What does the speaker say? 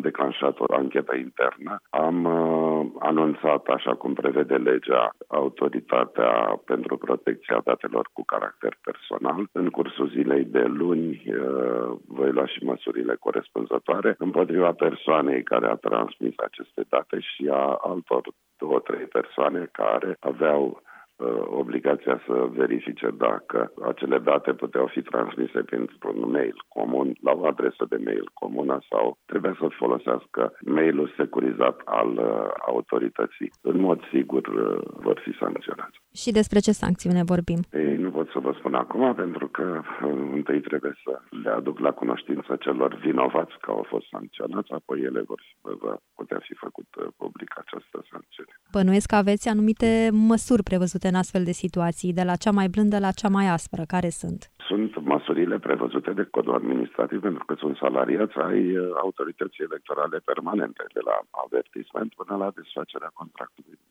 declanșat o anchetă internă. Am anunțat, așa cum prevede legea, Autoritatea pentru Protecția Datelor cu caracter personal. În cursul zilei de luni voi lua și măsurile corespunzătoare împotriva persoanei care a transmis aceste date și a altor 2-3 persoane care aveau obligația să verifice dacă acele date puteau fi transmise printr-un mail comun la o adresă de mail comună sau trebuia să folosească mail-ul securizat al autorității. În mod sigur vor fi sancționați. Și despre ce sancțiune vorbim? Ei, nu pot să vă spun acum pentru că întâi trebuie să le aduc la cunoștință celor vinovați că au fost sancționați, apoi ele vor putea fi făcut public această sancțiune. Bănuiesc că aveți anumite măsuri prevăzute în astfel de situații, de la cea mai blândă la cea mai aspră. Care sunt? Sunt măsurile prevăzute de codul administrativ pentru că sunt salariați ai autorității electorale permanente, de la avertisment până la desfacerea contractului